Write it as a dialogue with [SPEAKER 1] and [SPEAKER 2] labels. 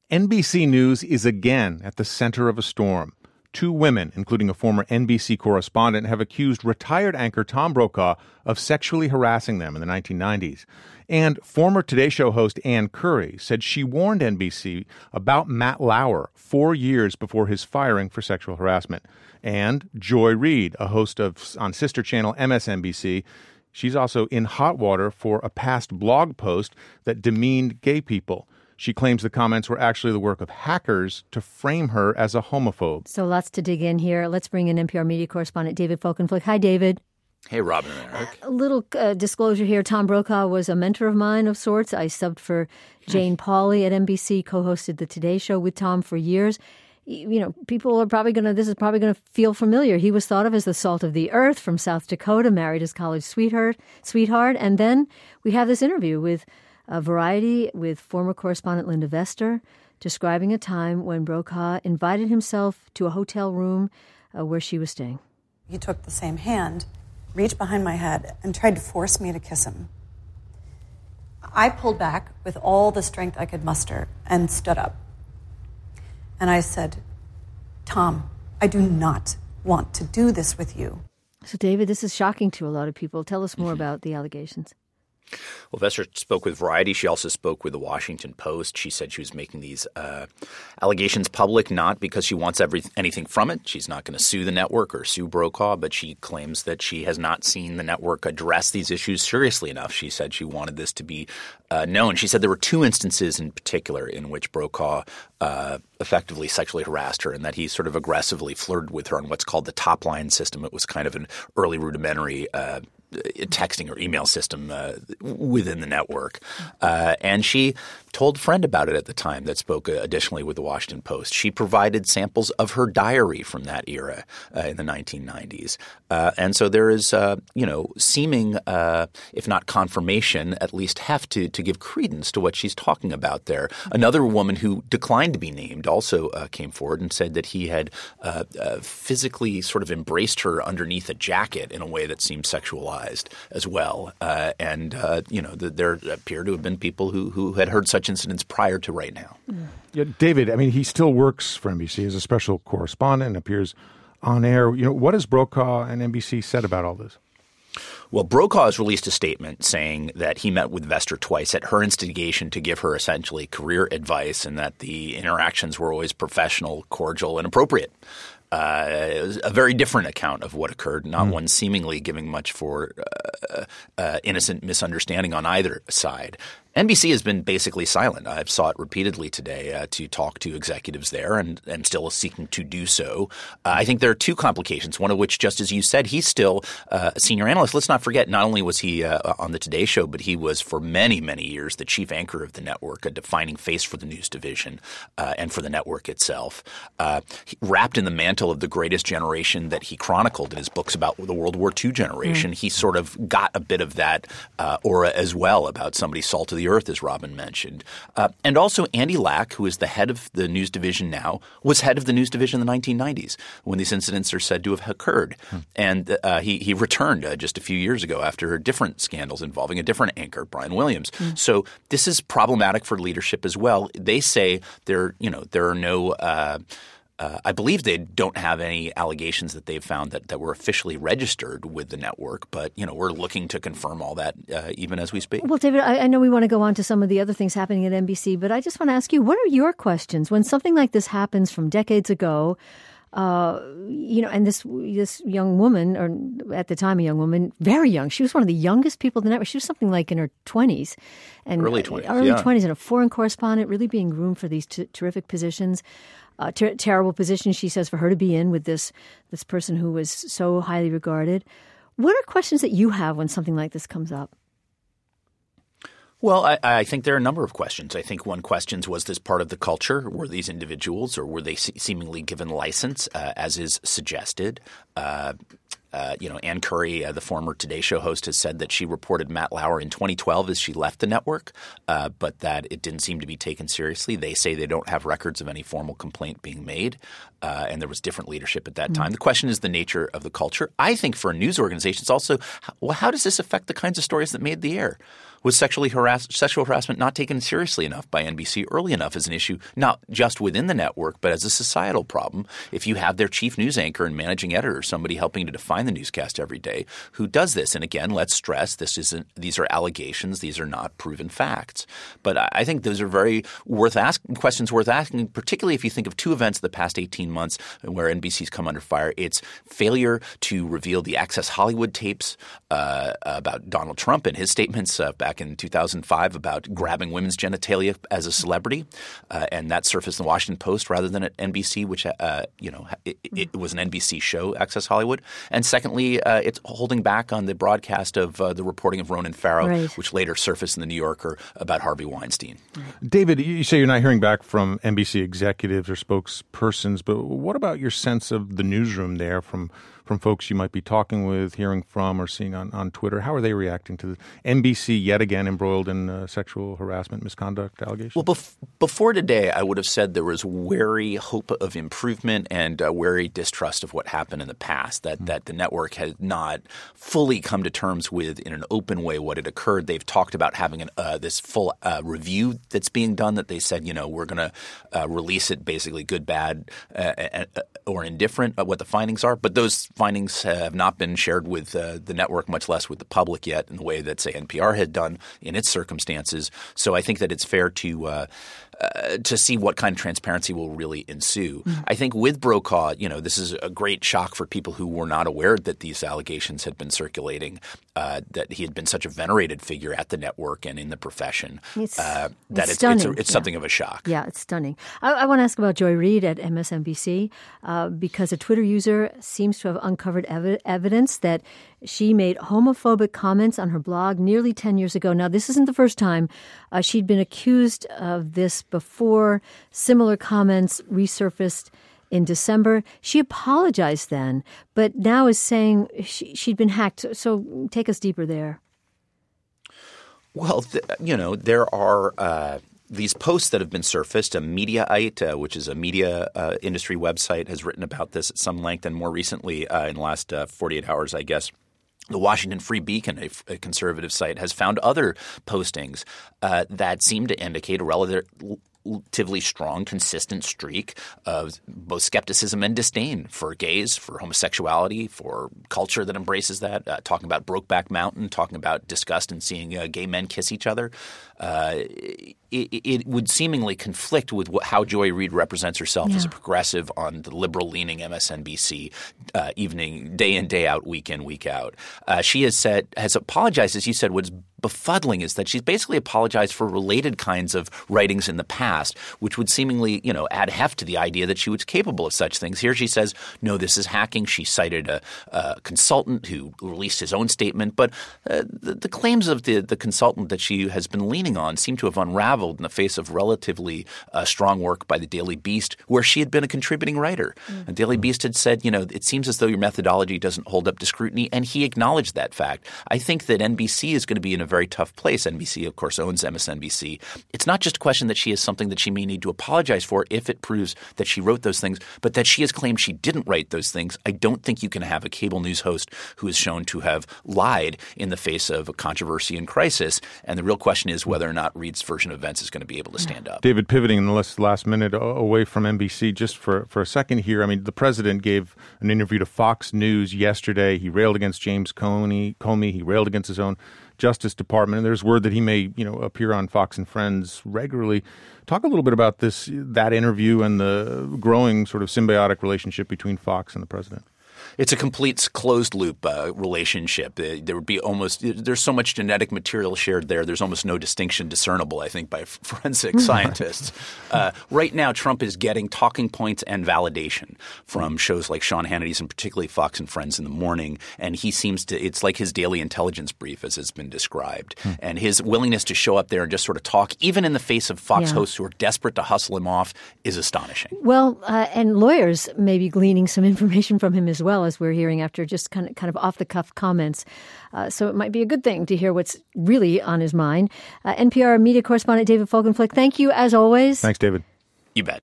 [SPEAKER 1] NBC News is again at the center of a storm. Two women, including a former NBC correspondent, have accused retired anchor Tom Brokaw of sexually harassing them in the 1990s. And former Today Show host Ann Curry said she warned NBC about Matt Lauer 4 years before his firing for sexual harassment. And Joy Reid, a host on sister channel MSNBC, she's also in hot water for a past blog post that demeaned gay people. She claims the comments were actually the work of hackers to frame her as a homophobe.
[SPEAKER 2] So lots to dig in here. Let's bring in NPR media correspondent David Folkenflik. Hi, David.
[SPEAKER 3] Hey, Robin and Eric.
[SPEAKER 2] A little disclosure here. Tom Brokaw was a mentor of mine of sorts. I subbed for Jane Pauley at NBC, co-hosted the Today Show with Tom for years. You know, people are probably this is probably going to feel familiar. He was thought of as the salt of the earth from South Dakota, married his college sweetheart. And then we have this interview with Variety with former correspondent Linda Vester, describing a time when Brokaw invited himself to a hotel room where she was staying.
[SPEAKER 4] He took the same hand, reached behind my head, and tried to force me to kiss him. I pulled back with all the strength I could muster and stood up. And I said, "Tom, I do not want to do this with you."
[SPEAKER 2] So, David, this is shocking to a lot of people. Tell us more about the allegations.
[SPEAKER 3] Well, Vester spoke with Variety. She also spoke with the Washington Post. She said she was making these allegations public not because she wants anything from it. She's not going to sue the network or sue Brokaw, but she claims that she has not seen the network address these issues seriously enough. She said she wanted this to be known. She said there were two instances in particular in which Brokaw effectively sexually harassed her and that he sort of aggressively flirted with her on what's called the top line system. It was kind of an early rudimentary texting or email system within the network. And she told a friend about it at the time that spoke additionally with the Washington Post. She provided samples of her diary from that era in the 1990s. And so there is, seeming, if not confirmation, at least heft to give credence to what she's talking about there. Another woman who declined to be named also came forward and said that he had physically sort of embraced her underneath a jacket in a way that seemed sexualized as well. There appear to have been people who had heard such incidents prior to right now.
[SPEAKER 1] Yeah, David, I mean, he still works for NBC as a special correspondent and appears on air. You know, what has Brokaw and NBC said about all this?
[SPEAKER 3] Well, Brokaw has released a statement saying that he met with Vester twice at her instigation to give her essentially career advice and that the interactions were always professional, cordial, and appropriate. It was a very different account of what occurred, not one seemingly giving much for innocent misunderstanding on either side. NBC has been basically silent. I've sought repeatedly today to talk to executives there and still seeking to do so. I think there are two complications, one of which, just as you said, he's still a senior analyst. Let's not forget, not only was he on the Today Show, but he was for many, many years the chief anchor of the network, a defining face for the news division and for the network itself. Wrapped in the mantle of the greatest generation that he chronicled in his books about the World War II generation, he sort of got a bit of that aura as well about somebody salt of the earth, as Robin mentioned. And also Andy Lack, who is the head of the news division now, was head of the news division in the 1990s when these incidents are said to have occurred. And he returned just a few years ago after different scandals involving a different anchor, Brian Williams. So this is problematic for leadership as well. They say there are no I believe they don't have any allegations that they've found that were officially registered with the network, but we're looking to confirm all that even as we speak.
[SPEAKER 2] Well, David, I know we want to go on to some of the other things happening at NBC, but I just want to ask you, what are your questions when something like this happens from decades ago? And this young woman, or at the time a young woman, very young. She was one of the youngest people in the network. She was something like in her 20s. And
[SPEAKER 3] early 20s.
[SPEAKER 2] Early 20s, and a foreign correspondent, really being groomed for these terrific positions. Terrible position, she says, for her to be in with this person who was so highly regarded. What are questions that you have when something like this comes up?
[SPEAKER 3] Well, I think there are a number of questions. I think one question was this part of the culture? Were these individuals or were they seemingly given license, as is suggested? Ann Curry, the former Today Show host, has said that she reported Matt Lauer in 2012 as she left the network, but that it didn't seem to be taken seriously. They say they don't have records of any formal complaint being made, and there was different leadership at that time. The question is the nature of the culture. I think for a news organization, it's also, how does this affect the kinds of stories that made the air? Was sexual harassment not taken seriously enough by NBC early enough as an issue, not just within the network, but as a societal problem? If you have their chief news anchor and managing editor, somebody helping to define the newscast every day, who does this? And again, let's stress these are allegations. These are not proven facts. But I think those are very questions worth asking, particularly if you think of two events of the past 18 months where NBC's come under fire. It's failure to reveal the Access Hollywood tapes about Donald Trump and his statements back in 2005 about grabbing women's genitalia as a celebrity, and that surfaced in the Washington Post rather than at NBC, which it was an NBC show, Access Hollywood. And secondly, it's holding back on the broadcast of the reporting of Ronan Farrow, which later surfaced in the New Yorker about Harvey Weinstein.
[SPEAKER 1] David, you say you're not hearing back from NBC executives or spokespersons, but what about your sense of the newsroom there from folks you might be talking with, hearing from, or seeing on Twitter? How are they reacting to the NBC yet again embroiled in sexual harassment, misconduct allegations?
[SPEAKER 3] Well, before today, I would have said there was wary hope of improvement and wary distrust of what happened in the past, that the network has not fully come to terms with in an open way what had occurred. They've talked about having this full review that's being done that they said, we're going to release it basically good, bad, or indifferent what the findings are. But those findings have not been shared with the network, much less with the public yet in the way that, say, NPR had done in its circumstances. So I think that it's fair to see what kind of transparency will really ensue. Mm-hmm. I think with Brokaw, this is a great shock for people who were not aware that these allegations had been circulating, that he had been such a venerated figure at the network and in the profession. It's stunning. It's something of a shock.
[SPEAKER 2] Yeah, it's stunning. I want to ask about Joy Reid at MSNBC because a Twitter user seems to have uncovered evidence that she made homophobic comments on her blog nearly 10 years ago. Now, this isn't the first time she'd been accused of this before. Similar comments resurfaced in December. She apologized then, but now is saying she'd been hacked. So take us deeper there.
[SPEAKER 3] Well, there are these posts that have been surfaced. Mediaite, which is a media industry website, has written about this at some length, and more recently in the last 48 hours, I guess, the Washington Free Beacon, a conservative site, has found other postings that seem to indicate a relatively strong, consistent streak of both skepticism and disdain for gays, for homosexuality, for culture that embraces that, talking about Brokeback Mountain, talking about disgust in seeing gay men kiss each other. It would seemingly conflict with how Joy Reid represents herself as a progressive on the liberal-leaning MSNBC day in, day out, week in, week out. She has apologized, as you said, what's befuddling is that she's basically apologized for related kinds of writings in the past, which would seemingly, add heft to the idea that she was capable of such things. Here she says, no, this is hacking. She cited a consultant who released his own statement. But the claims of the consultant that she has been leaning on seem to have unraveled in the face of relatively strong work by the Daily Beast, where she had been a contributing writer. Mm-hmm. And Daily Beast had said, it seems as though your methodology doesn't hold up to scrutiny, and he acknowledged that fact. I think that NBC is going to be in a very tough place. NBC, of course, owns MSNBC. It's not just a question that she has something that she may need to apologize for if it proves that she wrote those things, but that she has claimed she didn't write those things. I don't think you can have a cable news host who is shown to have lied in the face of a controversy and crisis. And the real question is whether or not Reid's version of events is going to be able to stand up.
[SPEAKER 1] David, pivoting in the last minute away from NBC just for a second here. I mean, the president gave an interview to Fox News yesterday. He railed against James Comey. He railed against his own Justice Department, and there's word that he may, appear on Fox and Friends regularly. Talk a little bit about that interview and the growing sort of symbiotic relationship between Fox and the president.
[SPEAKER 3] It's a complete closed loop relationship. There would be there's so much genetic material shared there. There's almost no distinction discernible, I think, by forensic scientists. Right now, Trump is getting talking points and validation from shows like Sean Hannity's and particularly Fox and Friends in the morning. And he seems to – it's like his daily intelligence brief, as it's been described. And his willingness to show up there and just sort of talk, even in the face of Fox hosts who are desperate to hustle him off, is astonishing.
[SPEAKER 2] Well, and lawyers may be gleaning some information from him as well, as we're hearing after just kind of off-the-cuff comments. So it might be a good thing to hear what's really on his mind. NPR media correspondent David Folkenflik, thank you as always.
[SPEAKER 1] Thanks, David.
[SPEAKER 3] You bet.